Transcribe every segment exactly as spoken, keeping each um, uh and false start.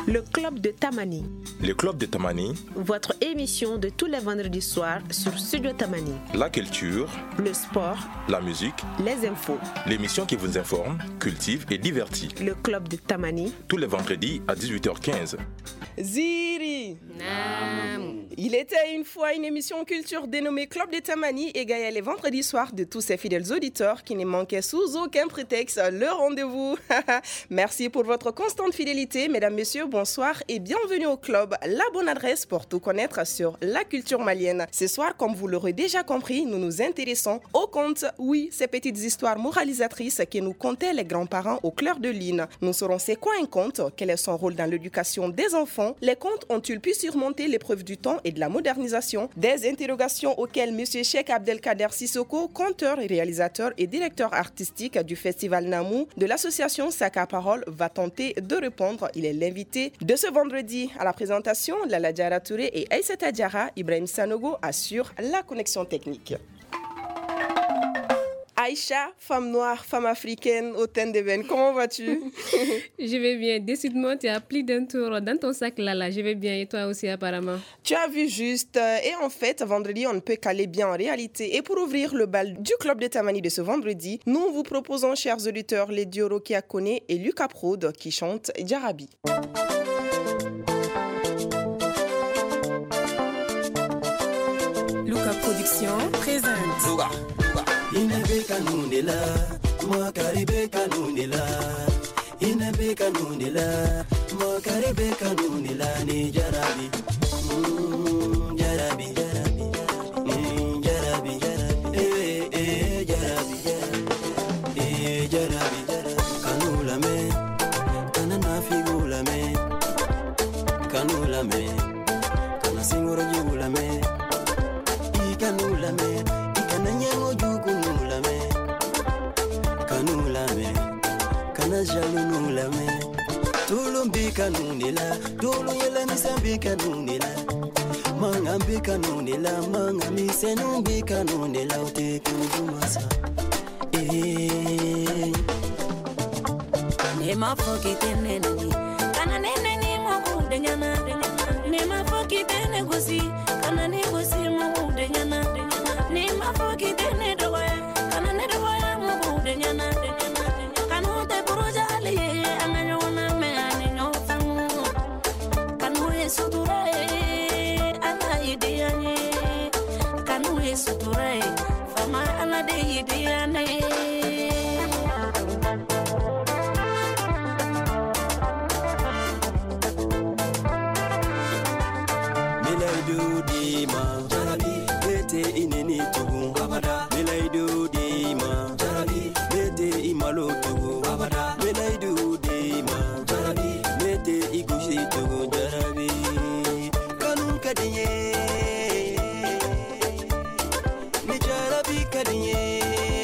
Le Club de Tamani. Le Club de Tamani. Votre émission de tous les vendredis soirs sur Studio Tamani. La culture, le sport, la musique, les infos. L'émission qui vous informe, cultive et divertit. Le Club de Tamani. Tous les vendredis à dix-huit heures quinze. Ziri. Naam. Il était une fois une émission culture dénommée Club de Tamani et gagnait les vendredis soirs de tous ses fidèles auditeurs qui ne manquaient sous aucun prétexte le rendez-vous. Merci pour votre constante fidélité, mesdames, messieurs, bonsoir et bienvenue au club, la bonne adresse pour tout connaître sur la culture malienne. Ce soir, comme vous l'aurez déjà compris, nous nous intéressons aux contes, oui, ces petites histoires moralisatrices que nous contaient les grands-parents au clair de lune. Nous saurons c'est quoi un conte, quel est son rôle dans l'éducation des enfants, les contes ont-ils pu surmonter l'épreuve du temps et de la modernisation, des interrogations auxquelles M. Cheikh Abdelkader Sissoko, conteur, réalisateur et directeur artistique du Festival Namou de l'association Saka Parole, va tenter de répondre. Il est l'invité de ce vendredi. À la présentation, Lala Diara Touré et Aïssata Diara, Ibrahim Sanogo assurent la connexion technique. Aïcha, femme noire, femme africaine, au teint d'ébène, comment vas-tu? Je vais bien. Décidément, tu as pris d'un tour dans ton sac, Lala. Je vais bien. Et toi aussi, apparemment? Tu as vu juste. Et en fait, vendredi, on ne peut qu'aller bien en réalité. Et pour ouvrir le bal du Club de Tamani de ce vendredi, nous vous proposons, chers auditeurs, les duos Rokia Kone et Lucas Prod qui chantent Djarabi. Lucas Production présente. Luga, Luga. Inebe kanunela, mo karibe kanunela. Inebe kanunela, mo karibe kanunela ni Jarabi. Mm, Jarabi, Jarabi, mm, Jarabi, Jarabi. Eh, eh, Jarabi, Jarabi. Eh, Jarabi, Jarabi. Kanula me, kanana figula me. Kanula me, kana singoro jula me. Kanula me, ikana nyango jugu nula me. Kanula me, kana jalu nula me. Tulumbi kanunila, tulu yela misambi kanunila. Manga mbi kanunila, manga misenumbi kanunila. Ute kunjumasa, eh. Nema foki tene nani, kana nene ni mwaku denyana. Nema foki tene gosi, kana ni gosi mwaku denyana. Nema foki tene doye, kana ne doye mwaku denyana. Kanu te buruja aliye, anganyona me aninyo fangu. Kanu esuture, ala idiyanye. Kanu esuture, fama ala de idiyane. Ineni tugu abada melaidu dima jarabi mete imalo tugu abada melaidu dima jarabi mete igushi tugu jarabi kanun kadiye ni jarabi kadiye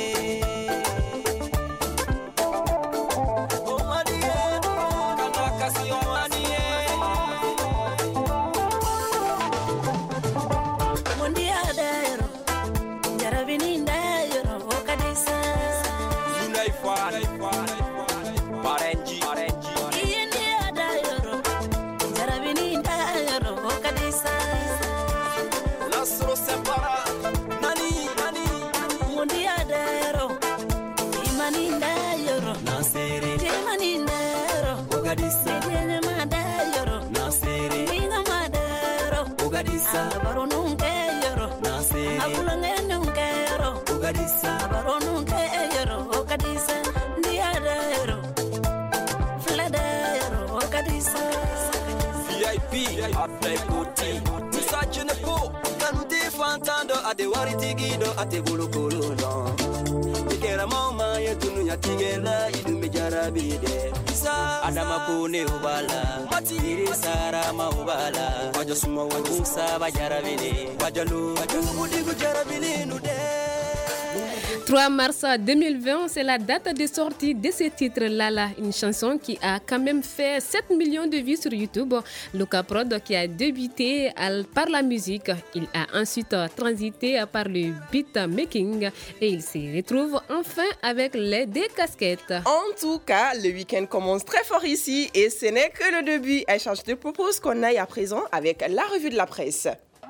Sabaro nunca lloro, nace. Abulanga nunca lloro, ugadisa. Sabaro nunca lloro, ugadisa. Diadero, fladero, ugadisa. V I P, après côté. Tout ça je ne peux. Quand nous défendons à des waritigido, à des boulokolo. Kera mama yetu nunya tigela idu mejarabide. Adama kune ubala, matiri sara ma ubala. Wajo suma wajo sa bajarabide. Wajalu wajo mudigu jarabide nude. trois mars deux mille vingt, c'est la date de sortie de ce titre Lala, une chanson qui a quand même fait sept millions de vues sur YouTube. Luka Prod qui a débuté par la musique, il a ensuite transité par le beatmaking et il se retrouve enfin avec les deux casquettes. En tout cas, le week-end commence très fort ici et ce n'est que le début. Aïcha, je te propose qu'on aille à présent avec la revue de la presse.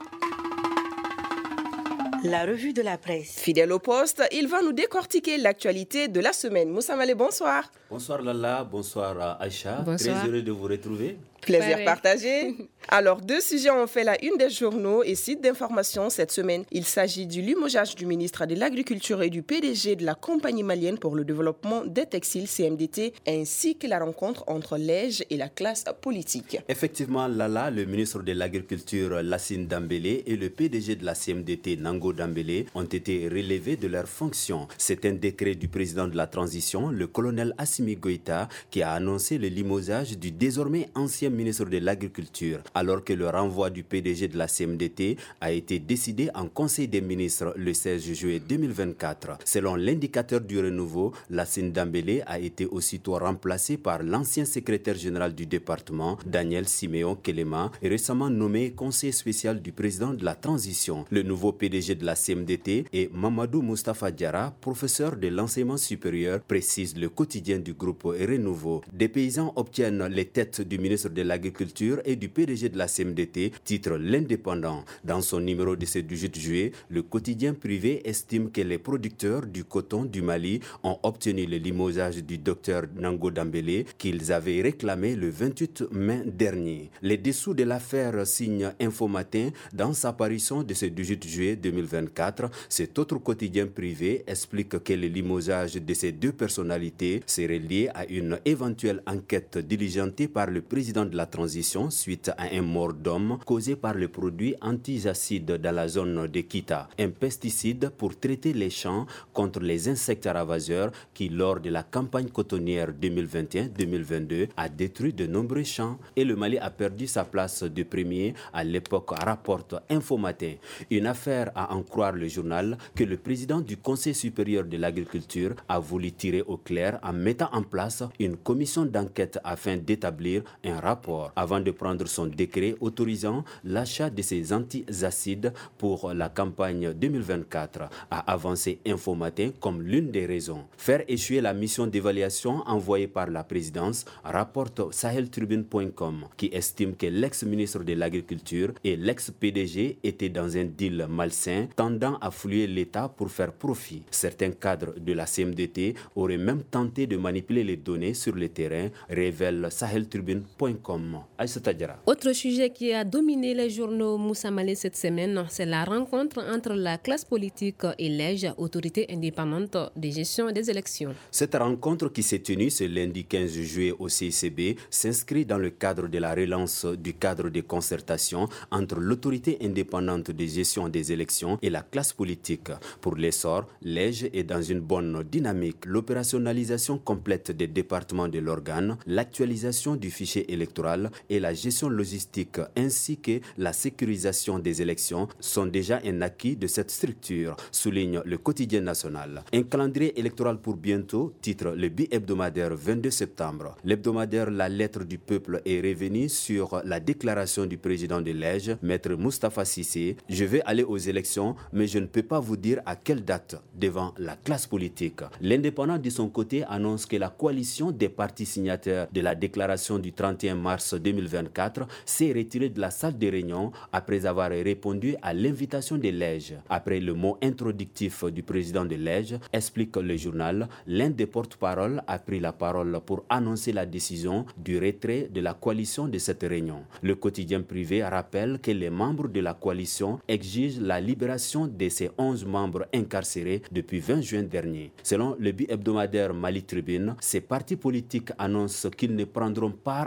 La revue de la presse. Fidèle au poste, il va nous décortiquer l'actualité de la semaine. Moussa Malé, bonsoir. Bonsoir Lala, bonsoir Aïcha. Bonsoir. Très heureux de vous retrouver. Plaisir Pareil. partagé. Alors, deux sujets ont fait la une des journaux et sites d'information cette semaine. Il s'agit du limogeage du ministre de l'Agriculture et du P D G de la compagnie malienne pour le développement des textiles C M D T, ainsi que la rencontre entre l'E J et la classe politique. Effectivement, Lala, le ministre de l'Agriculture Lassine Dambélé et le P D G de la C M D T Nango Dambélé ont été relevés de leurs fonctions. C'est un décret du président de la transition, le colonel Assimi Goïta, qui a annoncé le limogeage du désormais ancien ministre de l'Agriculture, alors que le renvoi du P D G de la C M D T a été décidé en Conseil des ministres le seize juillet deux mille vingt-quatre. Selon l'indicateur du renouveau, Lassine Dambélé a été aussitôt remplacé par l'ancien secrétaire général du département, Daniel Siméon Kelema, récemment nommé conseiller spécial du président de la transition. Le nouveau P D G de la C M D T est Mamadou Moustapha Diarra, professeur de l'enseignement supérieur, précise le quotidien du groupe Renouveau. Des paysans obtiennent les têtes du ministre de l'Agriculture et du P D G de la C M D T, titre l'Indépendant. Dans son numéro de ce dix-huit juillet, le quotidien privé estime que les producteurs du coton du Mali ont obtenu le limogeage du docteur Nango Dambélé qu'ils avaient réclamé le vingt-huit mai dernier. Les dessous de l'affaire signe Info Matin dans sa parution de ce dix-huit juillet deux mille vingt-quatre. Cet autre quotidien privé explique que le limogeage de ces deux personnalités serait lié à une éventuelle enquête diligentée par le président de la transition suite à un mort d'homme causé par le produit antisacide dans la zone de Kita, un pesticide pour traiter les champs contre les insectes ravageurs qui, lors de la campagne cotonnière deux mille vingt et un deux mille vingt-deux, a détruit de nombreux champs et le Mali a perdu sa place de premier à l'époque, rapporte Info Matin. Une affaire, à en croire le journal, que le président du Conseil supérieur de l'agriculture a voulu tirer au clair en mettant en place une commission d'enquête afin d'établir un rapport avant de prendre son décret autorisant l'achat de ces antiacides pour la campagne deux mille vingt-quatre, a avancé Info Matin comme l'une des raisons. Faire échouer la mission d'évaluation envoyée par la présidence, rapporte Sahel Tribune point com, qui estime que l'ex-ministre de l'Agriculture et l'ex-P D G étaient dans un deal malsain tendant à flouer l'État pour faire profit. Certains cadres de la C M D T auraient même tenté de manipuler les données sur le terrain, révèle Sahel Tribune point com. Autre sujet qui a dominé les journaux Moussa Malé cette semaine, c'est la rencontre entre la classe politique et l'E J, autorité indépendante de gestion des élections. Cette rencontre qui s'est tenue ce lundi quinze juillet au C I C B s'inscrit dans le cadre de la relance du cadre de concertation entre l'autorité indépendante de gestion des élections et la classe politique. Pour l'essor, l'E J est dans une bonne dynamique. L'opérationnalisation complète des départements de l'organe, l'actualisation du fichier électoral et la gestion logistique ainsi que la sécurisation des élections sont déjà un acquis de cette structure, souligne le quotidien national. Un calendrier électoral pour bientôt, titre le bi-hebdomadaire vingt-deux septembre. L'hebdomadaire La Lettre du Peuple est revenu sur la déclaration du président de l'E J, Maître Moustapha Cissé. Je vais aller aux élections, mais je ne peux pas vous dire à quelle date, devant la classe politique. L'Indépendant, de son côté, annonce que la coalition des partis signataires de la déclaration du trente et un mars deux mille vingt-quatre s'est retirée de la salle de réunion après avoir répondu à l'invitation de l'E J. Après le mot introductif du président de l'E J, explique le journal, l'un des porte-paroles a pris la parole pour annoncer la décision du retrait de la coalition de cette réunion. Le quotidien privé rappelle que les membres de la coalition exigent la libération de ces onze membres incarcérés depuis vingt juin dernier. Selon le bi-hebdomadaire Mali Tribune, ces partis politiques annoncent qu'ils ne prendront part à aucune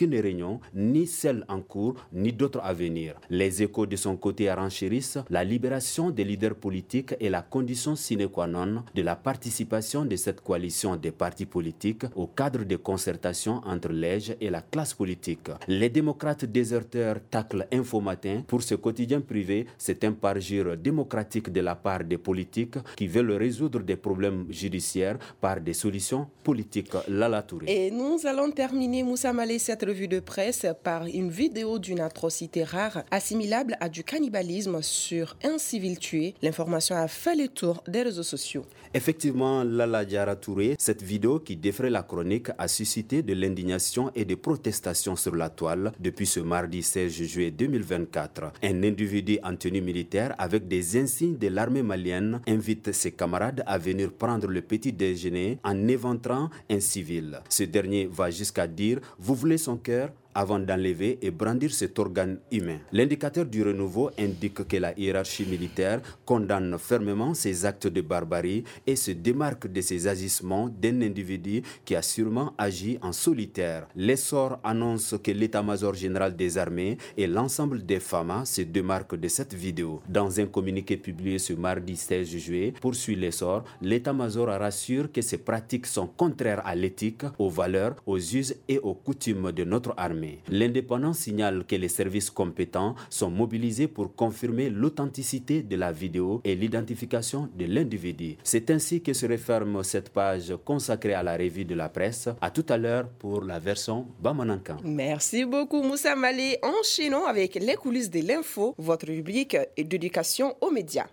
aucune réunion, ni celle en cours, ni d'autres à venir. Les Échos de son côté renchérissent la libération des leaders politiques est la condition sine qua non de la participation de cette coalition des partis politiques au cadre des concertations entre l'E J et la classe politique. Les démocrates déserteurs taclent Info Matin. Pour ce quotidien privé, c'est un parjure démocratique de la part des politiques qui veulent résoudre des problèmes judiciaires par des solutions politiques. Lala Touré. Et nous allons terminer, Moussa Malé, cette revue de presse par une vidéo d'une atrocité rare assimilable à du cannibalisme sur un civil tué. L'information a fait le tour des réseaux sociaux. Effectivement, Lala Diara Touré, cette vidéo qui défraie la chronique a suscité de l'indignation et des protestations sur la toile depuis ce mardi seize juillet deux mille vingt-quatre. Un individu en tenue militaire avec des insignes de l'armée malienne invite ses camarades à venir prendre le petit déjeuner en éventrant un civil. Ce dernier va jusqu'à dire « Vous voulez son cœur ?» avant d'enlever et brandir cet organe humain. L'indicateur du renouveau indique que la hiérarchie militaire condamne fermement ces actes de barbarie et se démarque de ces agissements d'un individu qui a sûrement agi en solitaire. L'essor annonce que l'état-major général des armées et l'ensemble des F A M A se démarquent de cette vidéo. Dans un communiqué publié ce mardi seize juillet, poursuit l'essor, l'état-major rassure que ces pratiques sont contraires à l'éthique, aux valeurs, aux us et aux coutumes de notre armée. L'indépendant signale que les services compétents sont mobilisés pour confirmer l'authenticité de la vidéo et l'identification de l'individu. C'est ainsi que se referme cette page consacrée à la revue de la presse. À tout à l'heure pour la version Bamanankan. Merci beaucoup Moussa Malé. Enchaînons avec les coulisses de l'info, votre rubrique d'éducation aux médias.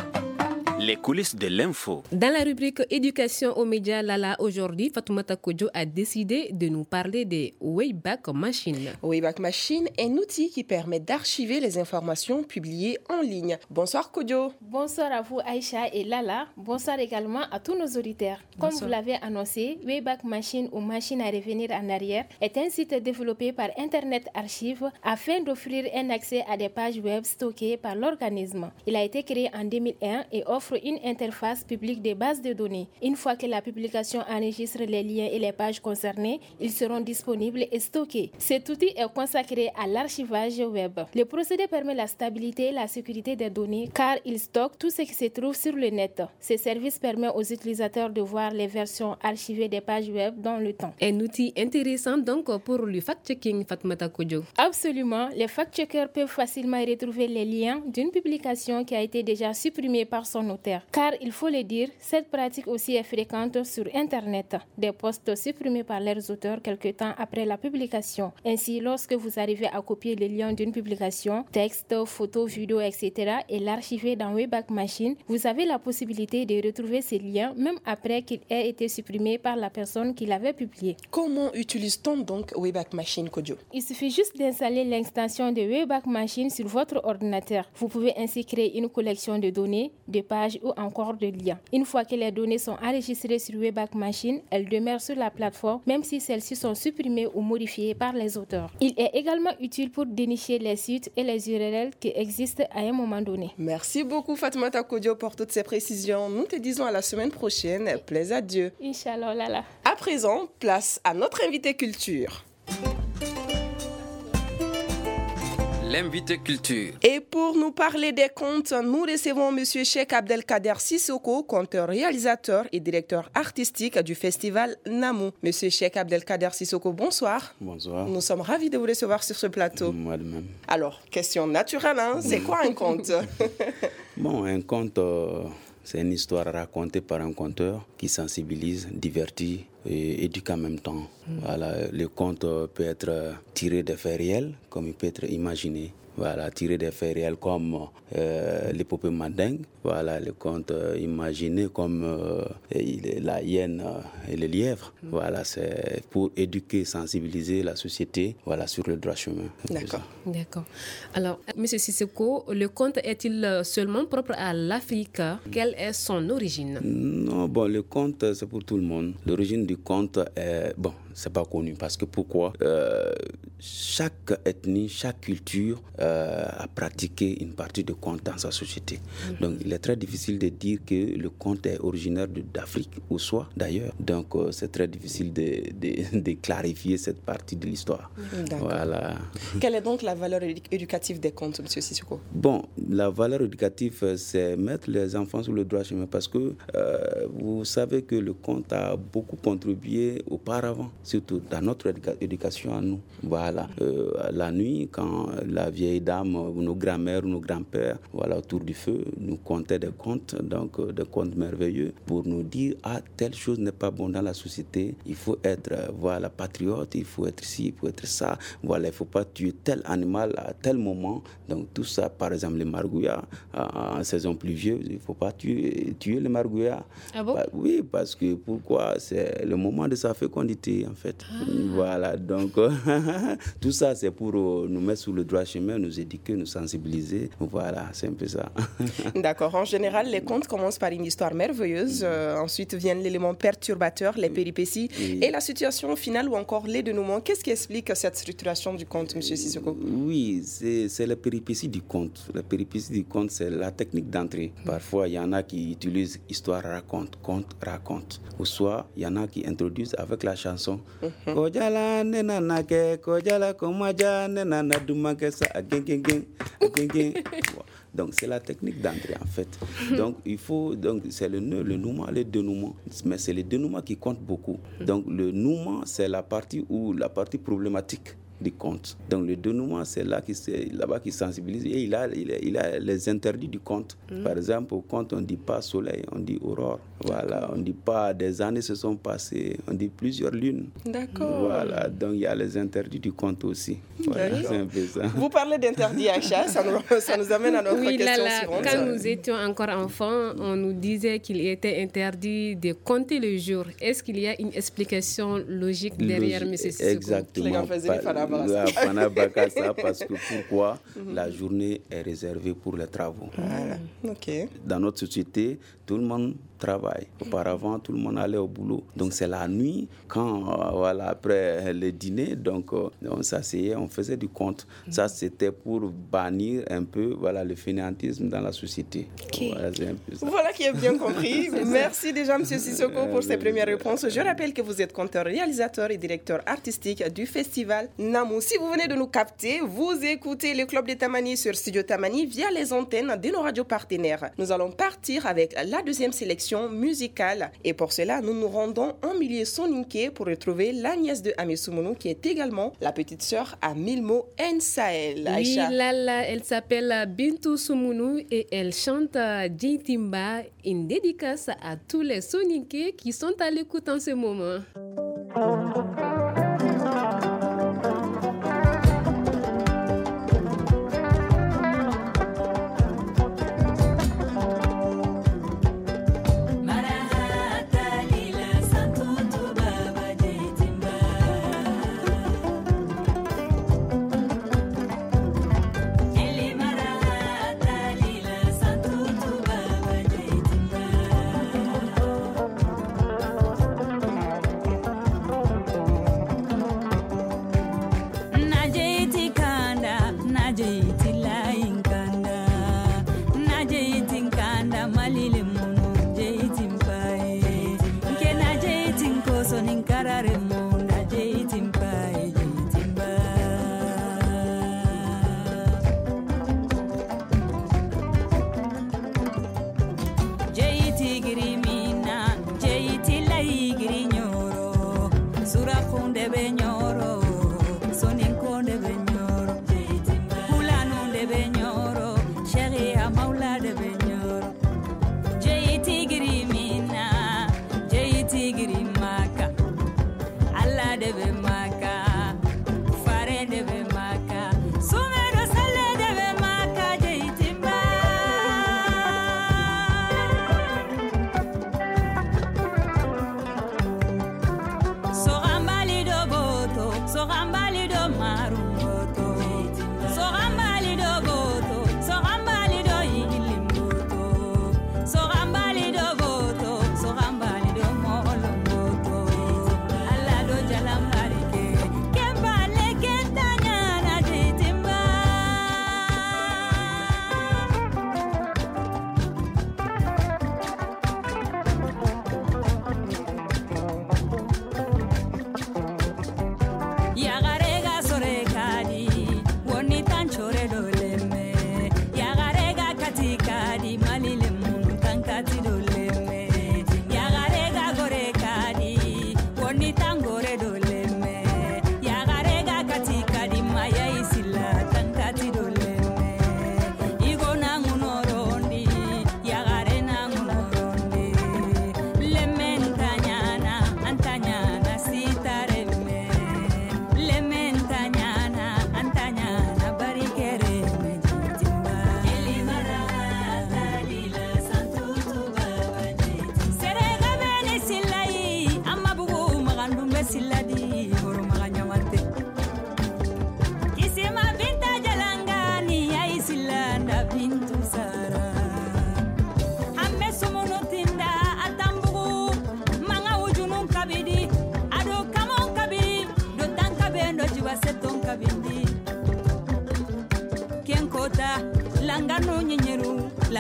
Les coulisses de l'info. Dans la rubrique éducation aux médias, Lala, aujourd'hui, Fatoumata Kodjo a décidé de nous parler des Wayback Machine. Wayback Machine est un outil qui permet d'archiver les informations publiées en ligne. Bonsoir Kodjo. Bonsoir à vous Aïcha et Lala. Bonsoir également à tous nos auditeurs. Comme Bonsoir. vous l'avez annoncé, Wayback Machine ou Machine à revenir en arrière est un site développé par Internet Archive afin d'offrir un accès à des pages web stockées par l'organisme. Il a été créé en deux mille un et offre une interface publique des bases de données. Une fois que la publication enregistre les liens et les pages concernées, ils seront disponibles et stockés. Cet outil est consacré à l'archivage web. Le procédé permet la stabilité et la sécurité des données car il stocke tout ce qui se trouve sur le net. Ce service permet aux utilisateurs de voir les versions archivées des pages web dans le temps. Un outil intéressant donc pour le fact-checking, Fatoumata Kodjo. Absolument, les fact-checkers peuvent facilement retrouver les liens d'une publication qui a été déjà supprimée par son auteur. Car, il faut le dire, cette pratique aussi est fréquente sur Internet. Des posts supprimés par leurs auteurs quelque temps après la publication. Ainsi, lorsque vous arrivez à copier le lien d'une publication, texte, photo, vidéo, et cetera et l'archiver dans Wayback Machine, vous avez la possibilité de retrouver ces liens même après qu'il ait été supprimé par la personne qui l'avait publié. Comment utilise-t-on donc Wayback Machine, Kodjo? Il suffit juste d'installer l'extension de Wayback Machine sur votre ordinateur. Vous pouvez ainsi créer une collection de données, de pages ou encore de liens. Une fois que les données sont enregistrées sur Wayback Machine, elles demeurent sur la plateforme même si celles-ci sont supprimées ou modifiées par les auteurs. Il est également utile pour dénicher les sites et les U R L qui existent à un moment donné. Merci beaucoup Fatoumata Kodjo pour toutes ces précisions. Nous te disons à la semaine prochaine. Plaise à Dieu. Inch'Allah, Lala. À présent, place à notre invité culture. L'invité culture. Et pour nous parler des contes, nous recevons M. Cheikh Abdelkader Sissoko, conteur, réalisateur et directeur artistique du festival Namou. M. Cheikh Abdelkader Sissoko, bonsoir. Bonsoir. Nous sommes ravis de vous recevoir sur ce plateau. Moi de même. Alors, question naturelle, hein? C'est quoi un conte? Bon, un conte, euh, c'est une histoire racontée par un conteur qui sensibilise, divertit et éduque en même temps. Mm. Voilà, le conte peut être tiré des faits réels, comme il peut être imaginé. Voilà, tiré des faits réels comme euh, l'épopée mandingue. Voilà, le conte euh, imaginé comme euh, la hyène euh, et le lièvre. Mm. Voilà, c'est pour éduquer, sensibiliser la société, voilà, sur le droit chemin. D'accord. D'accord. Alors, M. Sissoko, le conte est-il seulement propre à l'Afrique? Quelle est son origine? Non, bon, le conte, c'est pour tout le monde. L'origine du conte est, bon, c'est pas connu. Parce que pourquoi? euh, chaque ethnie, chaque culture euh, a pratiqué une partie de conte dans sa société. Mm-hmm. Donc, il est très difficile de dire que le conte est originaire de, d'Afrique ou soit d'ailleurs. Donc, euh, c'est très difficile de, de, de clarifier cette partie de l'histoire. D'accord. Voilà. Quelle est donc la valeur éducative des contes, M. Sissoko? Bon, la valeur éducative, c'est mettre les enfants sur le droit chemin parce que euh, vous savez que le conte a beaucoup contribué auparavant, surtout dans notre éduca- éducation à nous. Voilà. Euh, la nuit, quand la vieille dame, ou nos grands-mères, ou nos grands-pères, voilà, autour du feu, nous contaient des contes, donc euh, des contes merveilleux, pour nous dire, ah, telle chose n'est pas bonne dans la société, il faut être, euh, voilà, patriote, il faut être ci, il faut être ça, voilà, il ne faut pas tuer tel animal à tel moment. Donc tout ça, par exemple, les margouillas, en saison pluvieuse, il ne faut pas tuer, tuer les margouillas. Ah bon? Bah, oui, parce que pourquoi? C'est le moment de sa fécondité, en fait. Ah. Voilà, donc... tout ça, c'est pour euh, nous mettre sur le droit chemin, nous éduquer, nous sensibiliser. Voilà, c'est un peu ça. D'accord. En général, les contes commencent par une histoire merveilleuse. Euh, ensuite viennent l'élément perturbateur, les péripéties, oui. Et la situation finale ou encore les dénouements. Qu'est-ce qui explique cette structuration du conte, M. Sissoko? Oui, c'est, c'est la péripétie du conte. La péripétie du conte, c'est la technique d'entrée. Parfois, il y en a qui utilisent histoire raconte, conte raconte. Ou soit, il y en a qui introduisent avec la chanson. Kojala nenanake, kojala komaja nenana dumakesa agengengeng agengeng. Donc c'est la technique d'entrée en fait. Donc il faut donc c'est le nœud, le nouement, le dénouement. Mais c'est le dénouement qui compte beaucoup. Donc le nouement c'est la partie où la partie problématique du conte. Donc le dénouement, c'est là qui c'est là-bas qui sensibilise et il a, il a, il a les interdits du conte. Mmh. Par exemple, au conte, on ne dit pas soleil, on dit aurore. Voilà, on ne dit pas des années se sont passées, on dit plusieurs lunes. D'accord. Voilà, donc il y a les interdits du conte aussi. Voilà, c'est un peu ça. Vous parlez d'interdits, Aïcha, ça nous, ça nous amène à notre oui, question là, là, suivante. Quand nous étions encore enfants, on nous disait qu'il était interdit de compter le jour. Est-ce qu'il y a une explication logique derrière M. Sissoko? Exactement. Ça, parce que pourquoi la journée est réservée pour les travaux. Voilà. Okay. Dans notre société, tout le monde travaille. Auparavant, tout le monde allait au boulot. Donc c'est la nuit, quand euh, voilà, après le dîner, donc euh, on s'asseyait, on faisait du conte. Mm-hmm. Ça, c'était pour bannir un peu voilà, le fainéantisme dans la société. Okay. Voilà, c'est un peu ça. Voilà qui est bien compris. Merci déjà, M. Sissoko, pour ces premières réponses. Je rappelle que vous êtes conteur, réalisateur et directeur artistique du festival Namou. Si vous venez de nous capter, vous écoutez le Club des Tamani sur Studio Tamani via les antennes de nos radios partenaires. Nous allons partir avec la deuxième sélection musicale. Et pour cela, nous nous rendons en milieu soninké pour retrouver la nièce de Ami Soumonou qui est également la petite sœur à Milmo Nsael. Oui, Lala, elle s'appelle Bintou Soumonou et elle chante Djitimba, une dédicace à tous les soninké qui sont à l'écoute en ce moment.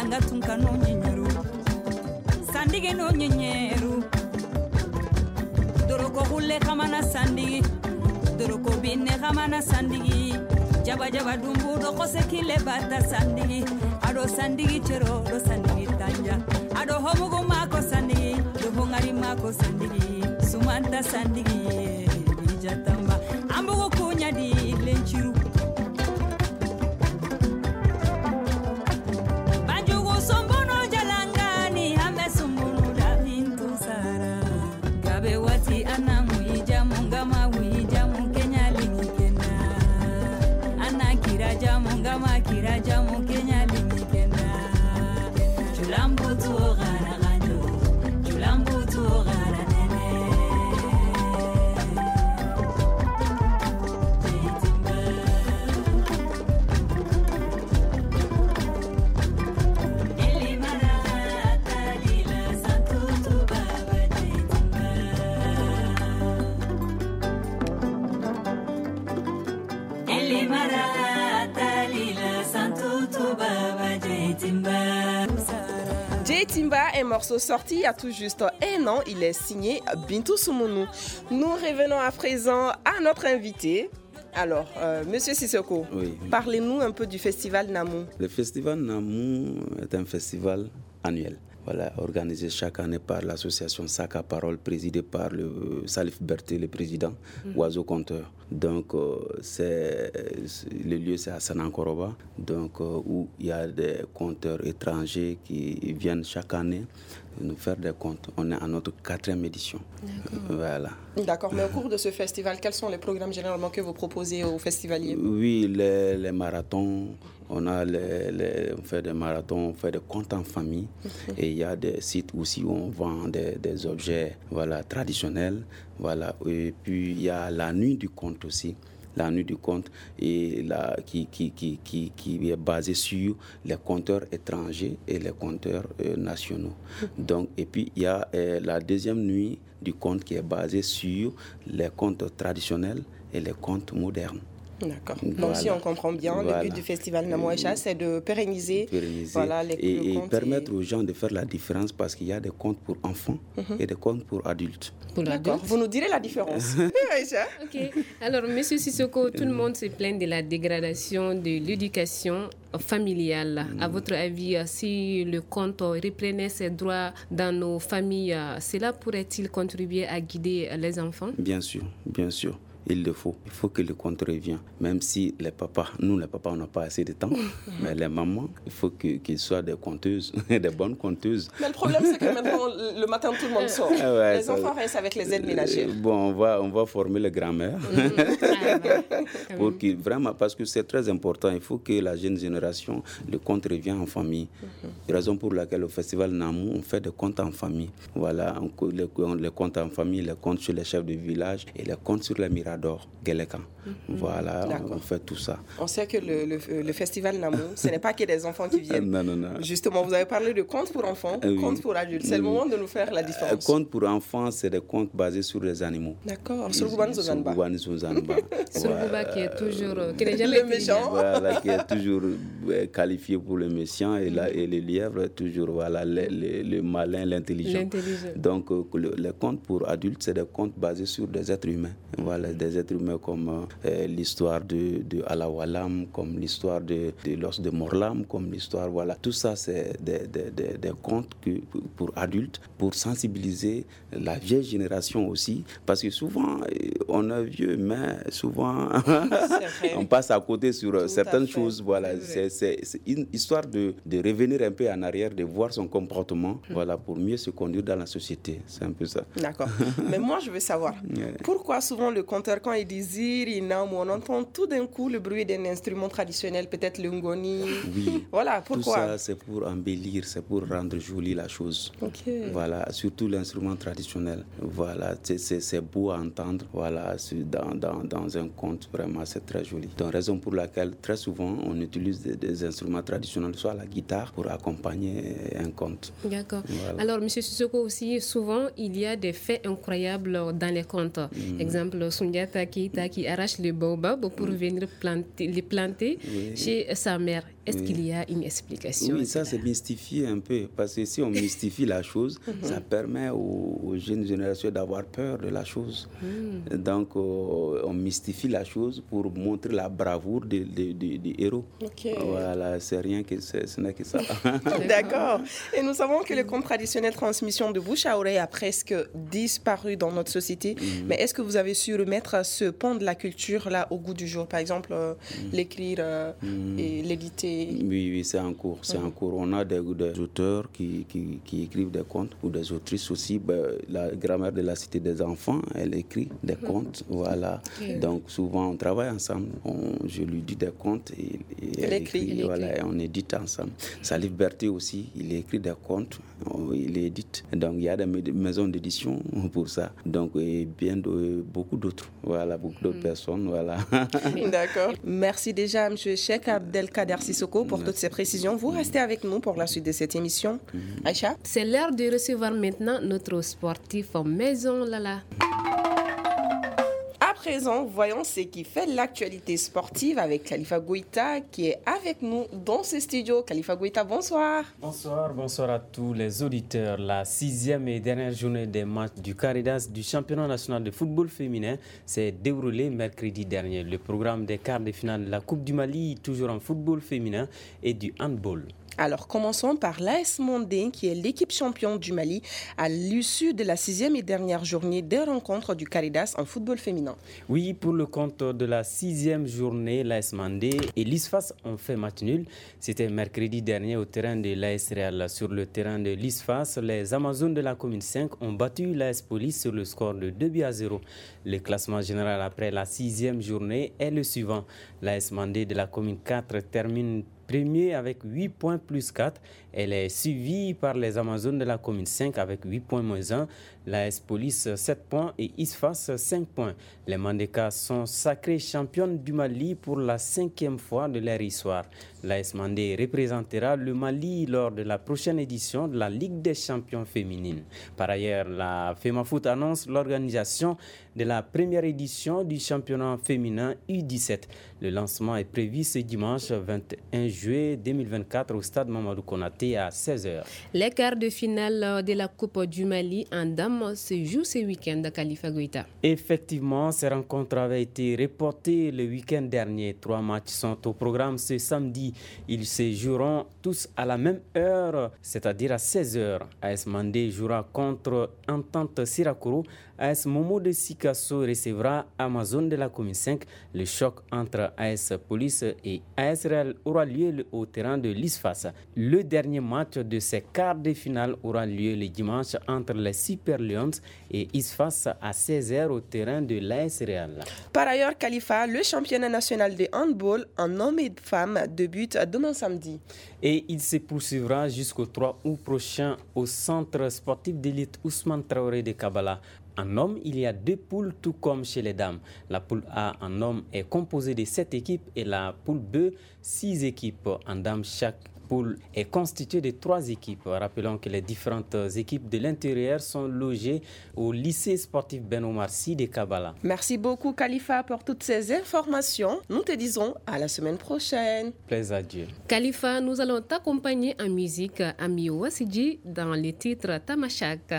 nanga tunka no nyenyeru sandigi no nyenyeru doroko hulle kamana sandigi doroko binne kamana sandigi jaba jaba dumbu do kose kile bata sandigi ado sandigi chero do sandigi tanja ado homugo mako sandigi do hongari mako sandigi sumanta sandigi bijatamba ambugo kunya di lenchiru banjugo sombono jalangani hame sumbunu da bintu sara gabe wati anamu ijamu ngama wijamu kenya linikena anakira jamu ngama kira jamu kenya linikena chulambu tu gara ganyo chulambu tu gara nene Timba, un morceau sorti il y a tout juste un an, il est signé Bintou Soumonou. Nous revenons à présent à notre invité. Alors, euh, Monsieur Sissoko, oui. Parlez-nous un peu du festival Namou. Le festival Namou est un festival annuel. Voilà, organisé chaque année par l'association Saka Parole, présidée par le Salif Berté, le président, mmh. Oiseau Conteur. Donc, euh, c'est, le lieu, c'est à Sanankoroba, donc, euh, où il y a des conteurs étrangers qui viennent chaque année nous faire des contes. On est à notre quatrième édition. D'accord. Voilà. D'accord, mais au cours de ce festival, quels sont les programmes généralement que vous proposez aux festivaliers? Oui, les, les marathons. On a les, les, on fait des marathons, on fait des contes en famille. Okay. Et il y a des sites aussi où on vend des, des objets voilà, traditionnels. Voilà. Et puis il y a la nuit du conte aussi. La nuit du conte et la, qui, qui, qui, qui, qui est basée sur les conteurs étrangers et les conteurs euh, nationaux. Mm-hmm. Donc, et puis il y a euh, la deuxième nuit du conte qui est basée sur les contes traditionnels et les contes modernes. D'accord. Donc voilà. Si on comprend bien, voilà. Le but du festival Namouacha, c'est de pérenniser, pérenniser voilà, les, et, le et permettre et... aux gens de faire la différence parce qu'il y a des contes pour enfants mm-hmm. et des contes pour adultes. Pour D'accord. Vous nous direz la différence. Ok. Alors, Monsieur Sissoko, tout le monde se plaint de la dégradation de l'éducation familiale. Mm. À votre avis, si le conte reprenait ses droits dans nos familles, cela pourrait-il contribuer à guider les enfants? Bien sûr, bien sûr. Il le faut. Il faut que le conte revienne. Même si les papas, nous les papas, on n'a pas assez de temps, mais les mamans, il faut que, qu'ils soient des conteuses, des bonnes conteuses. Mais le problème, c'est que maintenant, le matin, tout le monde sort. Ah ouais, les ça, enfants restent avec les aides ménagères. Bon, on va, on va former les grands-mères. Mmh. Pour qu'ils, vraiment, parce que c'est très important. Il faut que la jeune génération, le conte revienne en famille. Mmh. Raison pour laquelle au festival Namou, on fait des contes en famille. Voilà, on, les, les contes en famille, les contes sur les chefs de village et les contes sur les miracles. D'or, Guélécan. Mm-hmm. Voilà, on, on fait tout ça. On sait que le, le, le festival Namou, ce n'est pas que des enfants qui viennent. Non, non, non. Justement, vous avez parlé de contes pour enfants, oui. Contes pour adultes. C'est oui. Le moment de nous faire la différence. Contes pour enfants, c'est des contes basés sur les animaux. D'accord, sur Gouban Zozanba. Sur Zozanba. Sur Gouba qui est toujours... Qui n'est jamais le méchant. Voilà, qui est toujours qualifié pour le méchant et, la, et le lièvre est toujours voilà, le, le, le malin, l'intelligent. l'intelligent. Donc, le, les contes pour adultes, c'est des contes basés sur des êtres humains. Voilà, des êtres humains comme euh, l'histoire de, de Alawalam, comme l'histoire de, de l'os de Morlam, comme l'histoire, voilà. Tout ça, c'est des, des, des, des contes que, pour adultes, pour sensibiliser la vieille génération aussi. Parce que souvent, on est vieux, mais souvent, on passe à côté sur Tout certaines choses. Voilà. C'est, c'est, c'est une histoire de, de revenir un peu en arrière, de voir son comportement, mmh. voilà, pour mieux se conduire dans la société. C'est un peu ça. D'accord. Mais moi, je veux savoir, yeah. Pourquoi souvent le conteur, quand il dit Ziri, Nam, on entend tout d'un coup le bruit d'un instrument traditionnel, peut-être le ngoni. Oui. Voilà, pourquoi? Tout ça, c'est pour embellir, c'est pour rendre jolie la chose. Okay. Voilà, surtout l'instrument traditionnel. Voilà, c'est, c'est, c'est beau à entendre. Voilà, dans, dans, dans un conte, vraiment, c'est très joli. Donc, raison pour laquelle, très souvent, on utilise des, des instruments traditionnels, soit la guitare, pour accompagner un conte. D'accord. Voilà. Alors, M. Sissoko, aussi, souvent, il y a des faits incroyables dans les contes. Mm. Exemple, Sundiata Keita qui arrache le baobab pour mm. venir planter, les planter oui. chez sa mère. Est-ce oui. qu'il y a une explication? Oui, ça c'est mystifier un peu, parce que si on mystifie la chose, ça permet aux, aux jeunes générations d'avoir peur de la chose. Mm. Donc euh, on mystifie la chose pour montrer la bravoure des de, de, de héros. Okay. Voilà, c'est rien que ce n'est que ça. D'accord. Et nous savons que le conte traditionnel transmission de bouche à oreille a presque disparu dans notre société. Mm. Mais est-ce que vous avez su remettre ce pan de la culture là au goût du jour? Par exemple, euh, mm. l'écrire euh, mm. et l'éditer. Oui, oui, c'est en cours. C'est mm. en cours. On a des, des auteurs qui, qui, qui écrivent des contes, ou des autrices aussi. Ben, la grand-mère de la Cité des enfants, elle écrit des mm. contes. Voilà. Okay. Donc souvent on travaille ensemble. On, je lui dis des contes et, et elle, elle écrit. écrit, elle voilà, écrit. Et on édite ensemble. Salif Berté aussi, il écrit des contes, on, il édite. Donc il y a des maisons d'édition pour ça. Donc et bien de, beaucoup d'autres. Voilà, beaucoup d'autres mm. personnes. Voilà. D'accord. Merci déjà, M. Cheikh Abdelkader Sissoko, pour toutes ces précisions. Vous restez avec nous pour la suite de cette émission. Mm-hmm. Aïcha? C'est l'heure de recevoir maintenant notre sportif maison Lala. À présent, voyons ce qui fait l'actualité sportive avec Khalifa Goïta qui est avec nous dans ce studio. Khalifa Goïta, bonsoir. Bonsoir, bonsoir à tous les auditeurs. La sixième et dernière journée des matchs du Caridas du championnat national de football féminin s'est déroulée mercredi dernier. Le programme des quarts de finale de la Coupe du Mali, toujours en football féminin, et du handball. Alors, commençons par l'A S Mandé, qui est l'équipe championne du Mali, à l'issue de la sixième et dernière journée des rencontres du Caridas en football féminin. Oui, pour le compte de la sixième journée, l'A S Mandé et l'ISFAS ont fait match nul. C'était mercredi dernier au terrain de l'A S Real. Sur le terrain de l'ISFAS, les Amazones de la commune cinq ont battu l'A S Police sur le score de deux buts à zéro. Le classement général après la sixième journée est le suivant. L'A S Mandé de la commune quatre termine premier avec huit points plus quatre. Elle est suivie par les Amazones de la commune cinq avec huit points moins un. L'A S Police sept points et ISFAS cinq points. Les Mandékas sont sacrées championnes du Mali pour la cinquième fois de leur histoire. L'A S Mandé représentera le Mali lors de la prochaine édition de la Ligue des champions féminines. Par ailleurs, la FEMAFOOT annonce l'organisation de la première édition du championnat féminin U dix-sept. Le lancement est prévu ce dimanche vingt et un juillet deux mille vingt-quatre au stade Mamadou Konaté à seize heures. Les quarts de finale de la Coupe du Mali en dames se jouent ce week-end à Khalifa Goïta. Effectivement, ces rencontres avaient été reportées le week-end dernier. Trois matchs sont au programme ce samedi. Ils se joueront tous à la même heure, c'est-à-dire à seize heures. A S Mandé jouera contre Entente Sirakoro. A S Momo de Sikasso recevra Amazon de la commune cinq. Le choc entre A S Police et A S Real aura lieu au terrain de l'ISFAS. Le dernier match de ces quarts de finale aura lieu le dimanche entre les Super Lions et ISFAS à seize heures au terrain de l'A S Real. Par ailleurs, Khalifa, le championnat national de handball en hommes et femmes débute demain samedi. Et il se poursuivra jusqu'au trois août prochain au centre sportif d'élite Ousmane Traoré de Kabbalah. En hommes, il y a deux poules, tout comme chez les dames. La poule A en hommes est composée de sept équipes et la poule B, six équipes. En dames, chaque poule est constituée de trois équipes. Rappelons que les différentes équipes de l'intérieur sont logées au lycée sportif Ben Omar Sy de Kabbalah. Merci beaucoup, Khalifa, pour toutes ces informations. Nous te disons à la semaine prochaine. Plaise à Dieu. Khalifa, nous allons t'accompagner en musique à Miwasidji dans le titre Tamashak.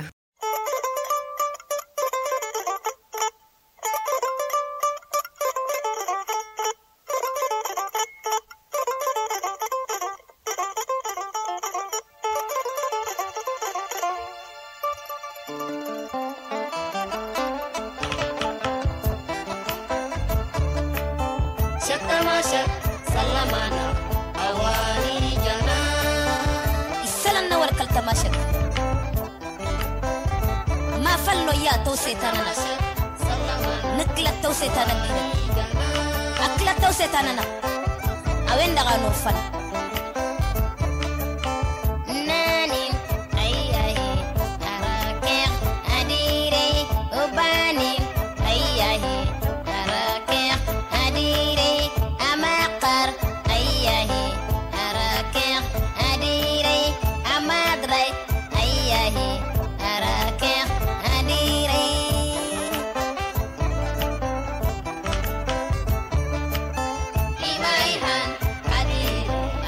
Ibai han, adire.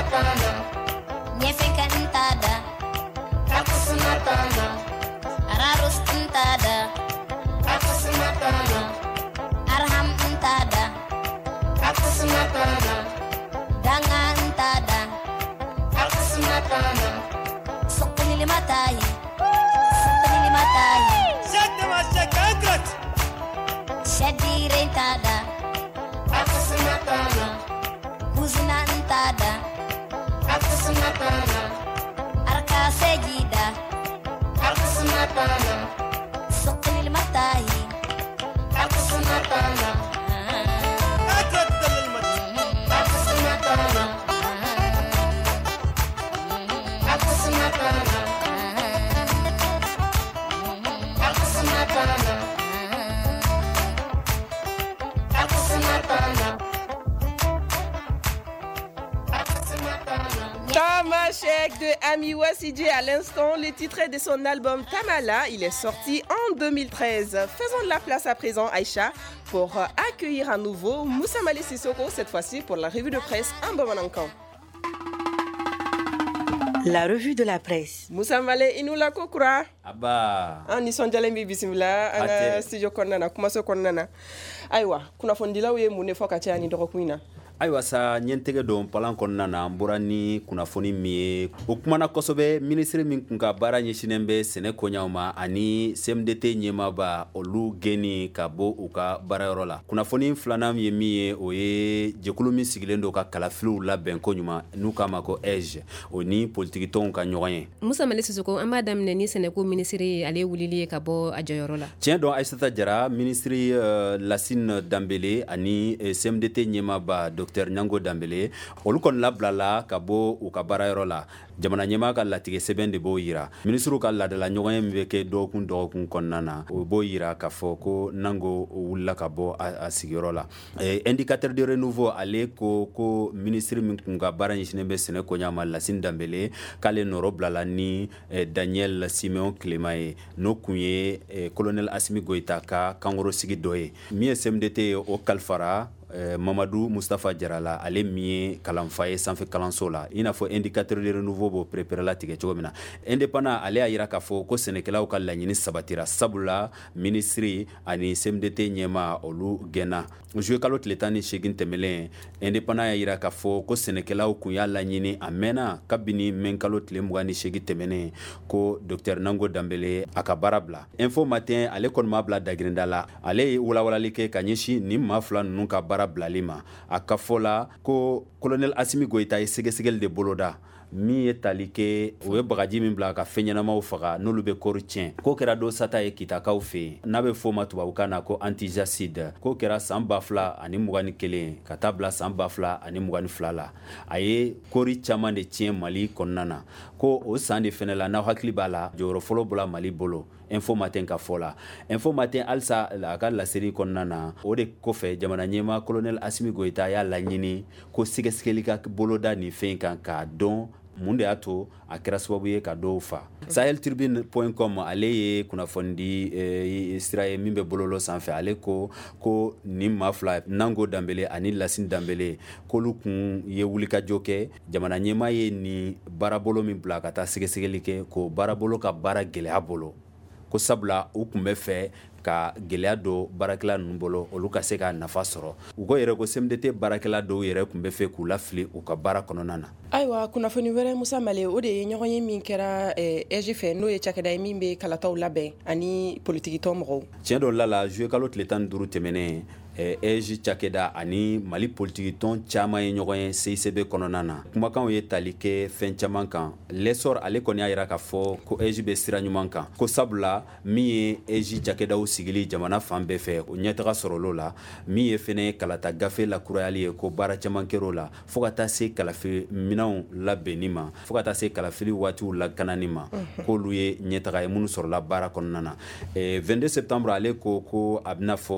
Nyefenka intada Kakusumatana Ararus intada Kakusumatana Arham intada Kakusumatana Danga intada Kakusumatana Sokini matai Sokini matai Shadda mashakakrat Shadire intada Kakusumatana Kuzina intada Kakusumatana Arka sejida Kakusumatana Sokini matai Kakusumatana Akrat dalmat Kakusumatana Kakusumatana Kakusumatana Kakusumatana Tamashek de Amiwa Sidje à l'instant, le titre de son album Tamala, il est sorti en deux mille treize. Faisons de la place à présent, Aïcha, pour accueillir à nouveau Moussa Malé Sissoko, cette fois-ci pour la revue de presse en Bamanankan. La revue de la presse. Moussa Malé, Inula Kokura. Aba. An nisɔn jalen bi bisimila an ka studio kɔnɔna na kumaso kɔnɔna na. Ayiwa, kunnafonidilaw ye mun de fɔ ka caya ni dɔgɔkun in na? Ayiwa sa ɲɛ tɛgɛ don palan kɔnɔna na an bɔra ni kunnafoni min ye o kumana kosɛbɛ minisiri min kun ka baara ɲɛsinen bɛ sɛnɛ koɲaw ma ani C M D T ɲɛmaaba olu gɛnni ka bɔ u ka baarayɔrɔ la. Kunnafoni filanan ye min ye o ye jɛkulu min sigilen don ka kalafiliw labɛn ko ɲuman n'u k'a ma ko E J o ni politiki tɔnw ka ɲɔgɔn ye. Musa Male Sisoko an b'a daminɛ ni sɛnɛko minisiri ale wulili ye ka bɔ a jɔyɔrɔ la. Tiɲɛ dɔn Aissata Jara minisiri uh, Lassine Dambele ani uh, C M D T ɲɛmaaba Docteur Nyango Dambele olu kɔni labilala ka bɔ u ka baarayɔrɔ la. Jamana ɲɛmaa ka latigɛ sɛbɛn de b'o yira. Ministre ka ladala ɲɔgɔn ye min bɛ kɛ dɔgɔkun dɔgɔkun kɔnɔna na o b'o yira k'a fɔ ko Nango wulila ka bɔ a, a sigiyɔrɔ la. Eh, indicateur de renouveau ale ko ko ministre min kun ka baara ɲɛsinnen bɛ sɛnɛ koɲa ma Lassine Dambele k'ale nɔrɔ bilala ni eh, Daniel Simeon Clément ye n'o kun ye eh, colonel Assimi Goïta ka kankɔrɔ sigi dɔ ye min ye C M D T ye o kalifara Euh, Mamadou Moustapha Jarala ale min ye kalanfa ye sanfɛ kalanso la i n'a fɔ indicateur de renouveau b'o préparer la tigɛ cogo min na. Indépendant ale y'a yira k'a fɔ ko sɛnɛkɛlaw ka laɲini sabatira sabula ministre ani C M D T ɲɛma olu gɛnna juillet kalo tile tan ni seegin tɛmɛlen Indépendant y'a yira k'a fɔ ko sɛnɛkɛlaw kun y'a laɲini a mɛnna kabini mɛn kalo tile mugan ni seegin tɛmɛnen ko Docteur Nango Dambele a ka baara bila. Info matin ale kɔni m'a bila dagirinda la ale ye walawalali kɛ ka ɲɛsin ni maa fila ninnu ka baara bilali ma a ka fɔ la ko colonel Assimi Goïta ye sɛgɛsɛgɛli de boloda min ye tali kɛ o ye bagaji min bila ka fɛn ɲɛnamaw faga n'olu bɛ kɔri tiɲɛ ko kɛra do sata ye kitakaw fɛ yen n'a bɛ fɔ ma tubabukan na ko antizacide ko kɛra san ba fila ani mugan ni kelen ka taa bila san ba fila ani mugan ni fila la a ye kɔri caman de tiɲɛ Mali kɔnɔna na ko o san de fɛnɛ la n'aw hakili b'a la jɔyɔrɔ fɔlɔ bɔra Mali bolo. Info matin ka fɔ la Info matin halisa a ka laseli kɔnɔna na o de kɔfɛ jamana ɲɛmaa colonel Assimi Goïta y'a laɲini ko sɛgɛsɛgɛli ka boloda nin fɛn kan k'a dɔn mun de y'a to a kɛra sababu ye ka dɔw fa. Sahel Tribune point com ale ye kunnafoni di eh, sira ye min bɛ bololɔ sanfɛ ale ko ko nin maa fila Nango Dambele ani Lassine Dambele k'olu kun ye wulikajɔ kɛ jamana ɲɛmaa ye nin baarabolo min bila ka taa sɛgɛsɛgɛli kɛ k'o baarabolo ka baara gɛlɛya bolo ko sabula u kun bɛ fɛ ka gɛlɛya do baarakɛla ninnu bolo olu ka se ka nafa sɔrɔ u ko yɛrɛ ko C M D T baarakɛla dɔw yɛrɛ kun bɛ fɛ k'u lafili u ka baara kɔnɔna na. Ayiwa kunnafoni wɛrɛ Musa Male o de ye ɲɔgɔn ye min kɛra E J fɛ n'o ye cakɛda ye min bɛ kalataw labɛn ani politikitɔ mɔgɔw. Tiɲɛ dɔ la la juillet kalo tile tan ni duuru tɛmɛnen E J cakɛda ani Mali politikitɔn caman ye ɲɔgɔn ye C I C B kɔnɔna na kumakanw ye tali kɛ fɛn caman kan l'essor ale kɔni y'a yira k'a fɔ ko E J bɛ sira ɲuman kan ko sabula min ye E J cakɛdaw sigili jamana fan bɛɛ fɛ o ɲɛtaga sɔrɔl'o la min ye fɛnɛ kalata gafe lakurayali ye ko baara caman kɛr'o la fo ka taa se kalafili minɛnw labɛnni ma fo ka taa se kalafili waatiw lakanani ma k'olu ye ɲɛtaga ye minnu sɔrɔla baara kɔnɔna na vingt-deux septembre ale ko ko a bɛna fɔ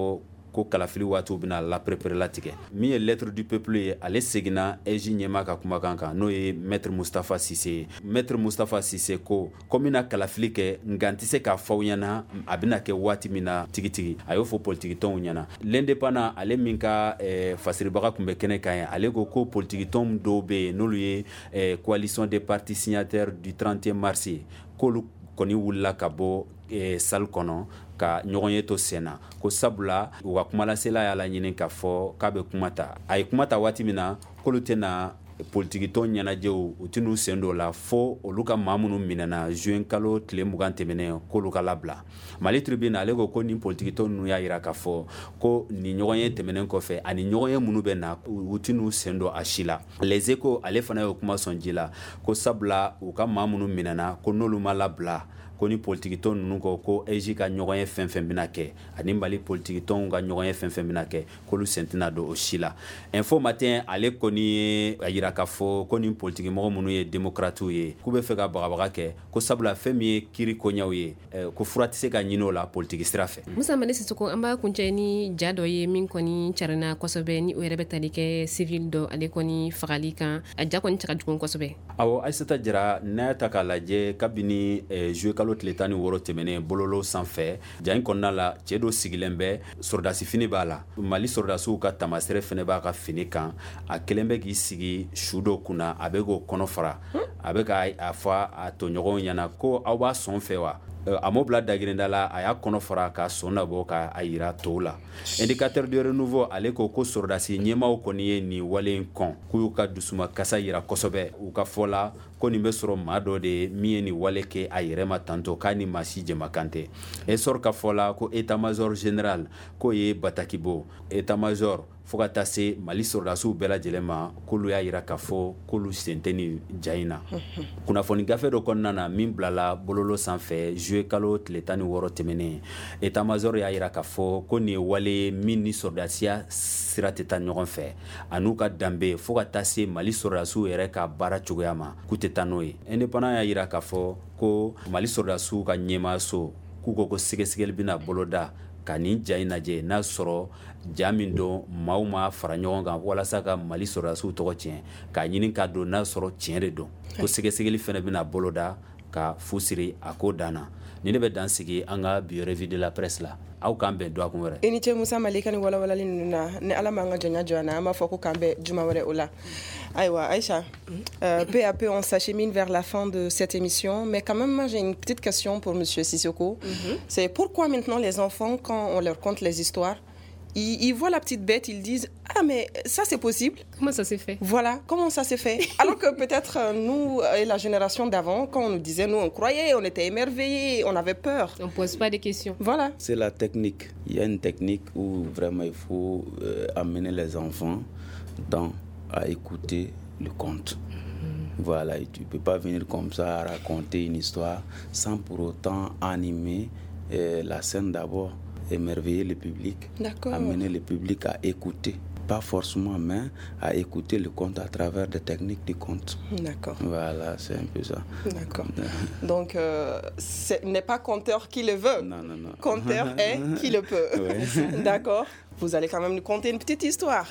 ko kalafili waati bɛna la préparer latigɛ min ye lettre du peuple ye ale segina eji ɲɛma ka kumakan kan n'o ye maître Moustapha Cissé maître Moustapha Cissé ko komi na kalafili kɛ nka n tɛ se k'a fɔ aw ɲɛna a bɛna kɛ waati min na tigitigi a y'o fɔ politique tɔnw ɲɛna l'indépendant ale min ka eh, fasiribaga kun bɛ kɛnɛ kan ye ale ko ko politique tɔnw dɔw bɛ yen n'olu ye eh, coalition des partis signataires du trente et un mars k'olu kɔni wulila ka bɔ eh, salle kɔnɔ ka ɲɔgɔn ye to senna ko sabula u ka kumalasela y'a laɲini k'a fɔ k'a bɛ kuma ta a ye kuma ta waati min na k'olu tɛna politiki tɔn ɲɛnajɛw u tɛn'u sen dɔ la fo olu ka maa minnu minɛna juin kalo tile mugan tɛmɛnen k'olu ka labila Mali Tribune ale ko ko nin politiki tɔn ninnu y'a yira k'a fɔ ko nin ɲɔgɔn ye tɛmɛnen kɔfɛ ani ɲɔgɔn ye minnu bɛ na u tɛn'u sen dɔ a si la Les Échos ale fana y'o kuma sɔn ji la ko sabula u ka maa minnu minɛna ko n'olu ma labila ko ni politiki tɔn ninnu ko ko E J ka ɲɔgɔn ye fɛn fɛn bɛna kɛ ani Mali politiki tɔnw ka ɲɔgɔn ye fɛn fɛn bɛna kɛ k'olu sen tɛna don o si la Info Matin ale kɔni ye a yira k'a fɔ ko ni politiki mɔgɔ minnu ye démocrates ye k'u bɛ fɛ ka bagabaga kɛ ko sabula fɛn min ye kiiri koɲɛw ye ko fura tɛ se ka ɲini o la politiki sira fɛ Musa Mane Sisoko an b'a kuncɛ ni ja dɔ ye min kɔni carina kosɛbɛ ni o yɛrɛ bɛ tali kɛ civil dɔ ale kɔni fagali kan a ja kɔni cɛ ka jugu kosɛbɛ awɔ Aissata Jara n'a ta k'a lajɛ kabini juillet kalo tile tan ni wɔɔrɔ tɛmɛnen bololo sanfɛ ja in kɔnɔna la cɛ dɔ sigilen bɛ sɔrɔdasi fini b'a la Mali sɔrɔdasiw ka tamasere fɛnɛ b'a ka fini kan a kelen bɛ k'i sigi su dɔ kunna a bɛ k'o kɔnɔ fara a bɛ k'a fɔ a tɔɲɔgɔnw ɲɛna ko aw b'a sɔn fɛ wa a m'o bila dagirinda la a y'a kɔnɔ fara k'a sɔn labɔ k'a yira tɔw la indicateur de renouveau ale ko ko sɔrɔdasi ɲɛmaaw kɔni ye nin wale in kɔn k'u y'u ka dusuma kasa yira kosɛbɛ u ka fɔ la ko nin bɛ sɔrɔ maa dɔ de ye min ye nin wale kɛ a yɛrɛ ma tantɔ k'a ni maa si jɛmakan tɛ Essor ka fɔ la ko état major général k'o ye Batakibo état major fo ka taa se Mali sɔrɔdasiw bɛɛ lajɛlen ma k'olu y'a yira k'a fɔ k'olu sen tɛ nin ja in na kunnafoni gafe dɔ kɔnɔna na min bilala bololo sanfɛ juillet kalo tile tan ni wɔɔrɔ tɛmɛnen état major y'a yira k'a fɔ ko nin ye wale ye min ni sɔrɔdasiya sira tɛ taa ɲɔgɔn fɛ a n'u ka danbe fo ka taa se Mali sɔrɔdasiw yɛrɛ ka baara cogoya ma k'u tɛ taa n'o ye indépendant y'a yira k'a fɔ ko Mali sɔrɔdasiw ka ɲɛmaayaso k'u ko ko sɛgɛsɛgɛli bɛna boloda ka nin ja in lajɛ n'a sɔrɔ ja min don maaw ma fara ɲɔgɔn kan walasa ka Mali sɔrɔdasiw tɔgɔ tiɲɛ k'a ɲini k'a don n'a sɔrɔ tiɲɛ de don ko sɛgɛsɛgɛli fɛnɛ bɛna boloda ka fu siri a ko dan na ni ne bɛ dan sigi an ka bi revue de la presse la aw k'an bɛn dɔgɔkun wɛrɛ i ni ce Musa Mali ka ni walawalali ninnu na ni ala m'an ka janya jɔ an na an b'a fɔ ko k'an bɛn juma wɛrɛ o la ayiwa Aïcha euh, peu à peu on s'achemine vers la fin de cette émission mais quand même moi j'ai une petite question pour monsieur Sissoko mm-hmm. C'est pourquoi maintenant les enfants quand on leur conte les histoires Ils, ils voient la petite bête, ils disent « Ah, mais ça, c'est possible ?» Comment ça s'est fait? Voilà, comment ça s'est fait? Alors que peut-être euh, nous et la génération d'avant, quand on nous disait, nous, on croyait, on était émerveillés, on avait peur. On ne pose pas de questions. Voilà. C'est la technique. Il y a une technique où vraiment il faut euh, amener les enfants dans, à écouter le conte. Mmh. Voilà, et tu ne peux pas venir comme ça raconter une histoire sans pour autant animer euh, la scène d'abord. Émerveiller le public, amener le public à écouter, pas forcément, mais à écouter le conte à travers des techniques du conte. D'accord. Voilà, c'est un peu ça. D'accord. Donc, euh, ce n'est pas conteur qui le veut. Non, non, non. Conteur est qui le peut. Ouais. D'accord. Vous allez quand même nous conter une petite histoire.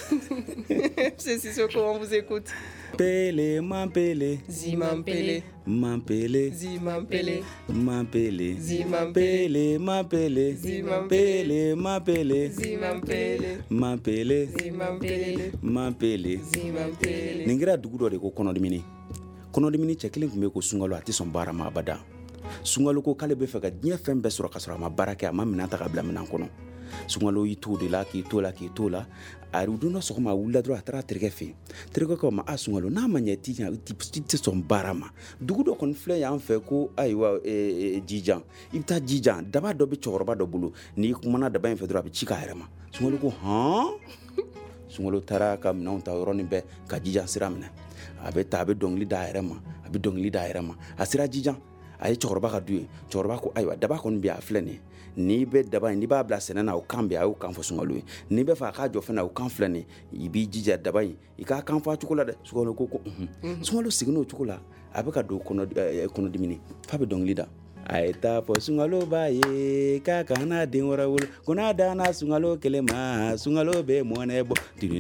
C'est sûr qu'on vous écoute. Pélé, mampélé, zimampélé, mampélé, zimampélé, mampélé, zimampélé, mampélé, zimampélé, mampélé, zimampélé, mampélé, zimampélé, mampélé, zimampélé. Ningira dugu dɔ de ko kɔnɔdimini kɔnɔdimini cɛ kelen tun bɛ ko sunkalo a tɛ sɔn baara ma abada sunkalo ko k'ale bɛ fɛ ka diɲɛ fɛn bɛɛ sɔrɔ ka sɔrɔ a ma baara kɛ a ma minɛn ta ka bila minɛn kɔnɔ sunkalo y'i to de la k'i to la k'i to la a don dɔ sɔgɔma a wulila dɔrɔn a taara terikɛ fɛ yen terikɛ ko ma a sunkalo n'a ma ɲɛ i tɛ sɔn baara ma dugu dɔ kɔni filɛ y'an fɛ ko ayiwa jijan i bɛ taa jijan daba dɔ bɛ cɛkɔrɔba dɔ bolo n'i kumana daba in fɛ dɔrɔn a bɛ ci k'a yɛrɛ ma sunkalo ko hɔn sunkalo taara ka minɛnw ta yɔrɔnin bɛɛ ka jijan sira minɛ a bɛ taa a bɛ dɔnkili da a yɛrɛ ma a bɛ dɔnkili da a yɛrɛ ma a sera jijan a ye cɛkɔrɔba ka du ye cɛkɔrɔba ko ayiwa daba kɔni bɛ a filɛ nin n'i bɛ daba in n'i b'a bila sɛnɛ na o kan bɛ a y'o kan fɔ sunkalo ye n'i bɛ fɛ a k'a jɔ fɛnɛ o kan filɛ nin i b'i jija daba in i k'a kan fɔ a cogo la dɛ sunkalo ko ko unhun sunkalo seginna o cogo la a bɛ ka don kɔnɔdimini f'a bɛ dɔnkili da Aeta po sungalo baye kakana dingora wul kuna dana sungalo kelema sungalo be monebo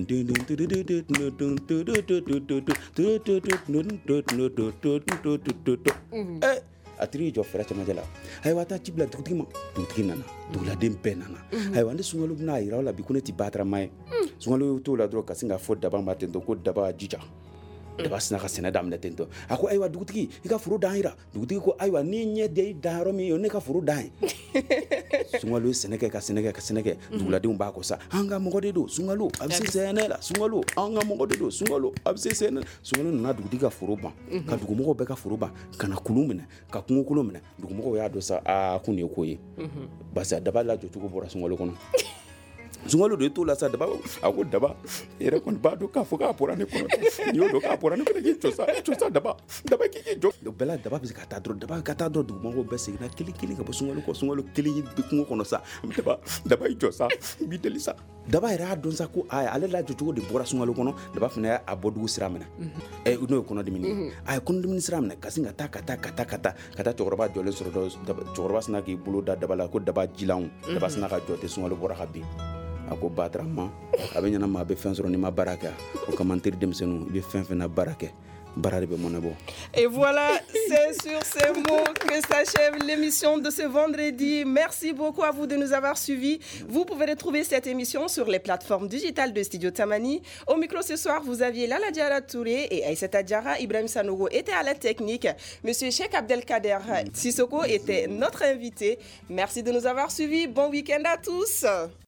eh atri jo fera chama jala hay wata tibla dugti ma dugti nana dugla dem penana hay wande sungalo na ira la bikune ti batra mai sungalo to la dro kasinga fo daba matendo ko daba jija daba sina ka sina dam netento ako aywa dugti ika furu daira dugti ko aywa ni nye de daro mi yo ne ka furu dai sungalo seneke ka seneke ka seneke dugla dem ba ko sa anga mo gode do sungalo abse senela sungalo anga mo gode do sungalo abse senela sungalo na dugti ka furu ba ka dugu mo be ka furu ba kana kulumene ka kungu kulumene dugu mo ya do sa a kuni ko yi basa daba la jo tugo bora sungalo kono sungalo de to la sa daba ako daba era kon ba do ka fuka pora ne kono yo do ka pora ne ko ke chosa chosa daba daba ki jo do bela daba bi ka ta dro daba ka ta dro du mo be se na kili kili ka sungalo ko sungalo kili bi ko kono sa daba daba i chosa bi delisa daba era don sa ko ay ale la jo de bora sungalo kono daba fina abodu siramena e no kono de mini ay kono de mini siramena kasinga ta kata kata kata kata choroba jole soro do choroba sna ki bulo da daba la ko daba jilaw daba sna ka jote sungalo bora ka bi ako batrama abenya na mabe fensoro ni mabaraka o commentaire demsenu be fenfena baraka barade be monebo. Et voilà, c'est sur ces mots que s'achève l'émission de ce vendredi. Merci beaucoup à vous de nous avoir suivis. Vous pouvez retrouver cette émission sur les plateformes digitales de Studio Tamani. Au micro ce soir, vous aviez Lala Diara Touré et Aïssata Diara. Ibrahim Sanogo était à la technique. Monsieur Cheikh Abdelkader Sissoko était notre invité. Merci de nous avoir suivis. Bon week-end à tous.